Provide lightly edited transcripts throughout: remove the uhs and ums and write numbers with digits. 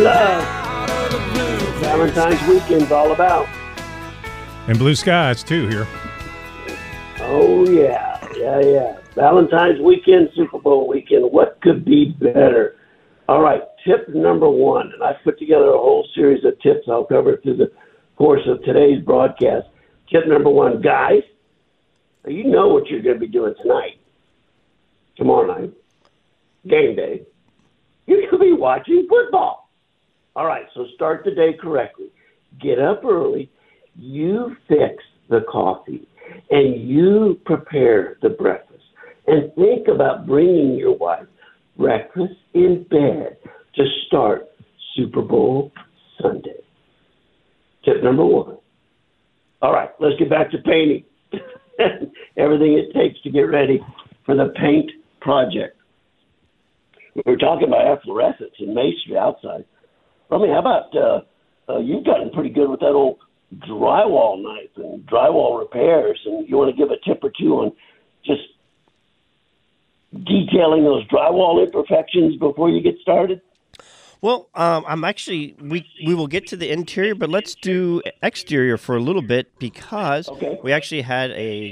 love. Valentine's weekend's all about. And blue skies, too, here. Oh, yeah. Valentine's weekend, Super Bowl weekend. What could be better? All right, tip number one. And I've put together a whole series of tips. I'll cover it through the course of today's broadcast. Tip number one, guys, you know what you're going to be doing tonight. Tomorrow night. Game day. You're going to be watching football. All right, so start the day correctly. Get up early. You fix the coffee. And you prepare the breakfast. And think about bringing your wife breakfast in bed to start Super Bowl Sunday. Tip number one. All right, let's get back to painting. Everything it takes to get ready for the paint project. We were talking about fluorescence and masonry outside. I mean, how about you've gotten pretty good with that old drywall knife and drywall repairs, and you want to give a tip or two on just detailing those drywall imperfections before you get started? Well, I'm actually, we will get to the interior, but let's do exterior for a little bit because we actually had a...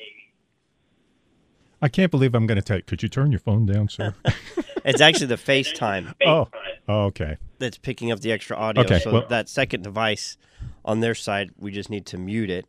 I can't believe I'm going to take. Could you turn your phone down, sir? It's actually the FaceTime. Oh, okay. That's picking up the extra audio. Okay, so that second device on their side, we just need to mute it.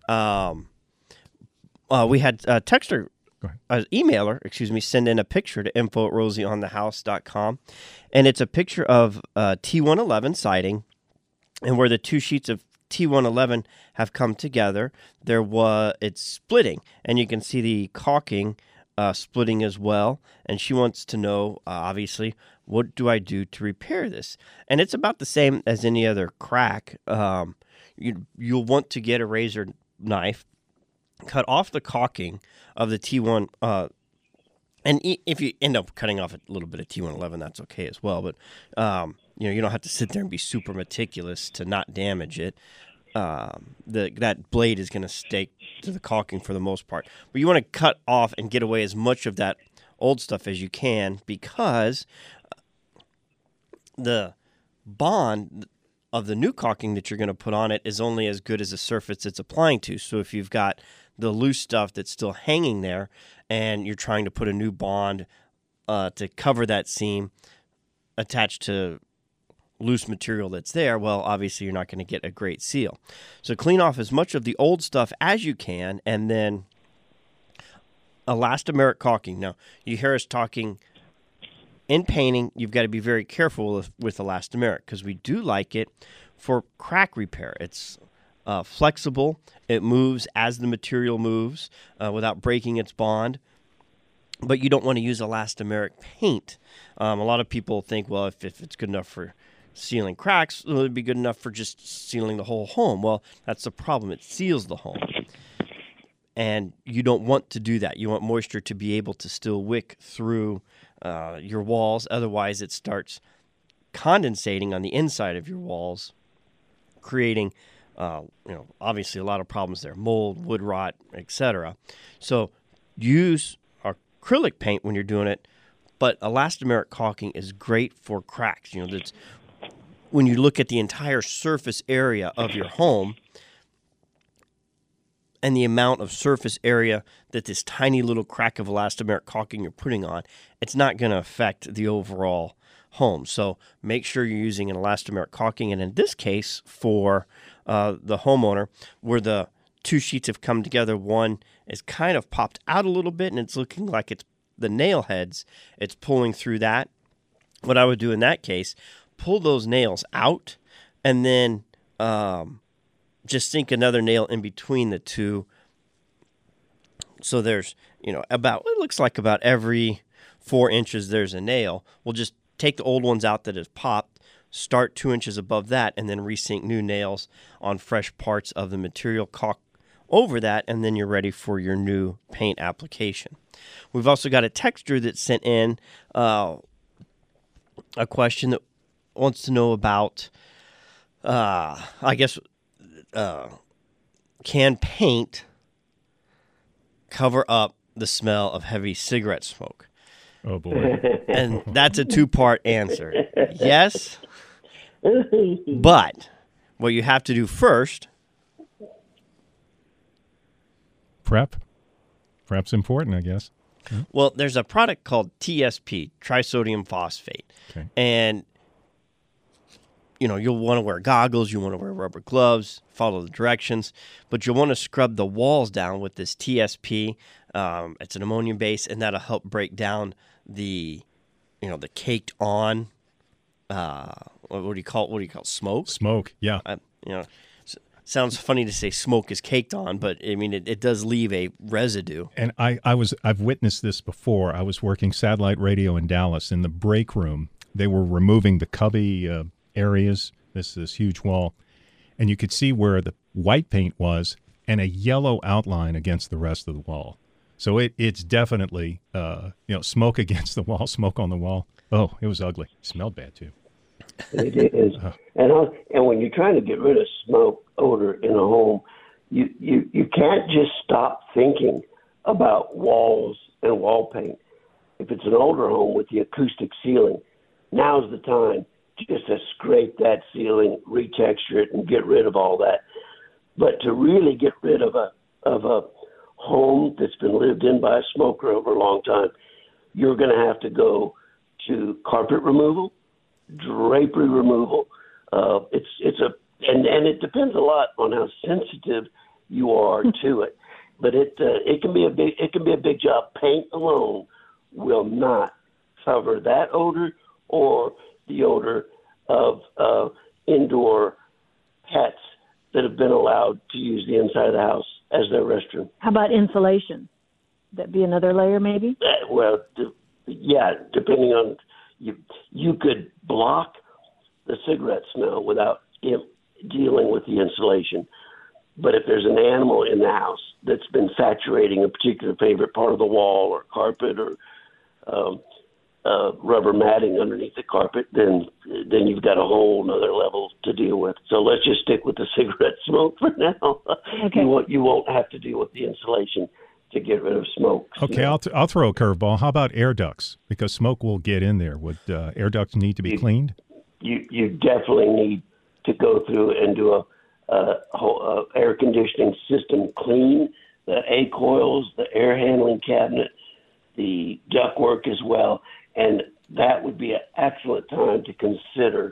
We had a texter, emailer, send in a picture to info@rosieonthehouse.com. And it's a picture of T111 siding, and where the two sheets of T111 have come together, it's splitting, and you can see the caulking splitting as well. And she wants to know, obviously, what do I do to repair this? And it's about the same as any other crack. You'll want to get a razor knife, cut off the caulking of the T1. And if you end up cutting off a little bit of T111, that's okay as well. But you don't have to sit there and be super meticulous to not damage it. That blade is going to stake to the caulking for the most part. But you want to cut off and get away as much of that old stuff as you can, because the bond of the new caulking that you're going to put on it is only as good as the surface it's applying to. So if you've got the loose stuff that's still hanging there and you're trying to put a new bond to cover that seam attached to loose material that's there, well, obviously you're not going to get a great seal. So clean off as much of the old stuff as you can, and then elastomeric caulking. Now, you hear us talking in painting, you've got to be very careful with elastomeric, because we do like it for crack repair. It's flexible. It moves as the material moves without breaking its bond. But you don't want to use elastomeric paint. A lot of people think, well, if it's good enough for sealing cracks, it would be good enough for just sealing the whole home. Well, that's the problem. It seals the home. And you don't want to do that. You want moisture to be able to still wick through your walls. Otherwise, it starts condensating on the inside of your walls, creating, obviously a lot of problems there. Mold, wood rot, etc. So use acrylic paint when you're doing it, but elastomeric caulking is great for cracks. That's when you look at the entire surface area of your home and the amount of surface area that this tiny little crack of elastomeric caulking you're putting on, it's not going to affect the overall home. So make sure you're using an elastomeric caulking. And in this case, for the homeowner, where the two sheets have come together, one is kind of popped out a little bit, and it's looking like it's the nail heads. It's pulling through that. What I would do in that case, pull those nails out, and then just sink another nail in between the two. So there's, it looks like about every 4 inches there's a nail. We'll just take the old ones out that have popped, start 2 inches above that, and then resink new nails on fresh parts of the material, caulk over that, and then you're ready for your new paint application. We've also got a texter that sent in a question that wants to know about, can paint cover up the smell of heavy cigarette smoke? Oh, boy. And that's a two-part answer. Yes, But what you have to do first, Prep's important, I guess. well, there's a product called TSP, trisodium phosphate. Okay. And, you'll want to wear goggles, you want to wear rubber gloves, follow the directions, but you'll want to scrub the walls down with this TSP. It's an ammonium base, and that'll help break down the caked on, what do you call it, smoke? Smoke, yeah. Sounds funny to say smoke is caked on, but I mean it does leave a residue. And I've witnessed this before. I was working satellite radio in Dallas. In the break room, they were removing the cubby areas, this huge wall, and you could see where the white paint was and a yellow outline against the rest of the wall. So it's definitely smoke against the wall, smoke on the wall. Oh, it was ugly. It smelled bad too. It is. And when you're trying to get rid of smoke odor in a home, you can't just stop thinking about walls and wall paint. If it's an older home with the acoustic ceiling, now's the time just to scrape that ceiling, retexture it, and get rid of all that. But to really get rid of a home that's been lived in by a smoker over a long time, you're going to have to go to carpet removal, drapery removal. And it depends a lot on how sensitive you are to it. But it can be a big job. Paint alone will not cover that odor or the odor of indoor pets that have been allowed to use the inside of the house as their restroom. How about insulation? That be another layer, maybe? Depending on you could block the cigarette smell without dealing with the insulation. But if there's an animal in the house that's been saturating a particular favorite part of the wall or carpet or rubber matting underneath the carpet, then you've got a whole other level to deal with. So let's just stick with the cigarette smoke for now. Okay. You won't have to deal with the insulation to get rid of smoke. Okay, I'll throw a curveball. How about air ducts? Because smoke will get in there. Would air ducts need to be cleaned? You definitely need to go through and do a air conditioning system clean, the A coils, the air handling cabinet, the ductwork as well, and that would be an excellent time to consider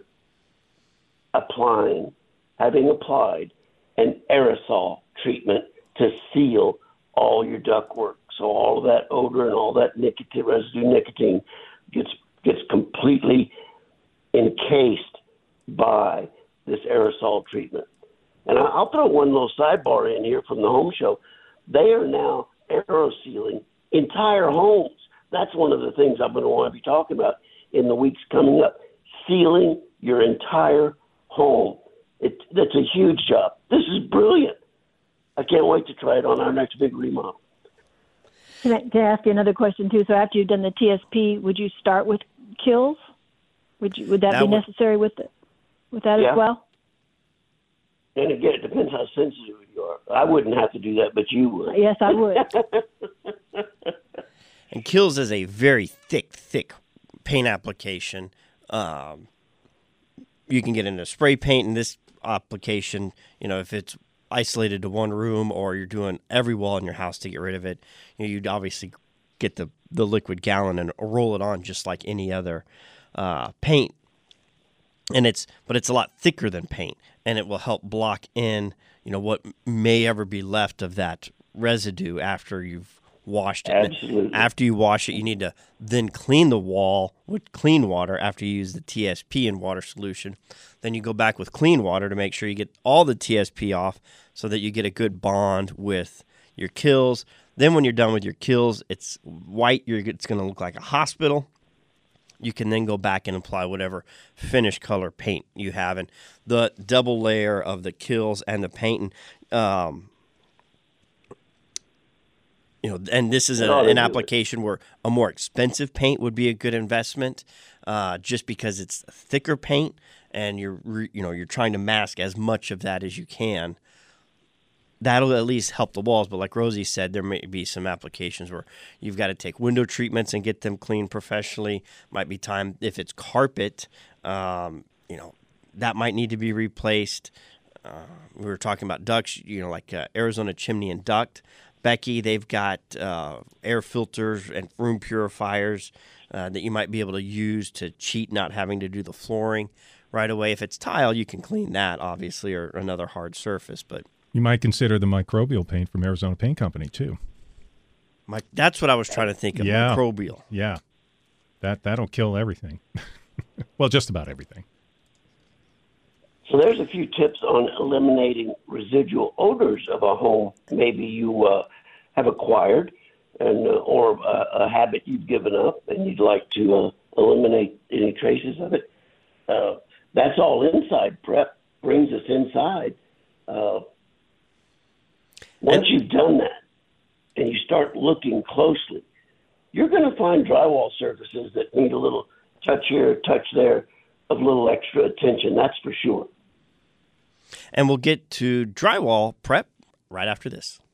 having applied an aerosol treatment to seal all your ductwork. So all of that odor and all that nicotine gets completely encased by this aerosol treatment. And I'll throw one little sidebar in here from the home show. They are now aerosealing entire homes. That's one of the things I'm going to want to be talking about in the weeks coming up. Sealing your entire home. That's a huge job. This is brilliant. I can't wait to try it on our next big remodel. Can I ask you another question, too? So after you've done the TSP, would you start with kills? Would that be necessary with that as well? And again, it depends how sensitive you are. I wouldn't have to do that, but you would. Yes, I would. And Kills is a very thick paint application. You can get into spray paint in this application. If it's isolated to one room or you're doing every wall in your house to get rid of it, you'd obviously get the liquid gallon and roll it on just like any other paint. But it's a lot thicker than paint, and it will help block in, what may ever be left of that residue after you've washed it. Absolutely. After you wash it, you need to then clean the wall with clean water after you use the TSP in water solution. Then you go back with clean water to make sure you get all the TSP off so that you get a good bond with your Kills. Then when you're done with your Kills, it's white. It's going to look like a hospital. You can then go back and apply whatever finish color paint you have. And the double layer of the Kills and the paint, and this is an application where a more expensive paint would be a good investment, just because it's thicker paint and you're trying to mask as much of that as you can. That'll at least help the walls, but like Rosie said, there may be some applications where you've got to take window treatments and get them cleaned professionally. Might be time if it's carpet, that might need to be replaced. We were talking about ducts, like Arizona Chimney and Duct. Becky, they've got air filters and room purifiers that you might be able to use to cheat not having to do the flooring right away. If it's tile, you can clean that, obviously, or another hard surface. But you might consider the microbial paint from Arizona Paint Company, too. That's what I was trying to think of, microbial. Yeah, that'll kill everything. Well, just about everything. So there's a few tips on eliminating residual odors of a home maybe you have acquired or a habit you've given up and you'd like to eliminate any traces of it. That's all inside prep, brings us inside. Once you've done that and you start looking closely, you're going to find drywall surfaces that need a little touch here, touch there, of little extra attention, that's for sure. And we'll get to drywall prep right after this.